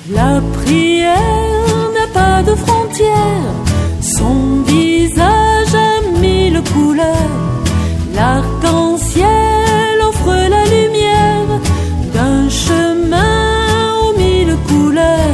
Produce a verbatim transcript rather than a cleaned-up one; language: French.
La prière n'a pas de frontières, son visage a mille couleurs. L'arc-en-ciel offre la lumière d'un chemin aux mille couleurs.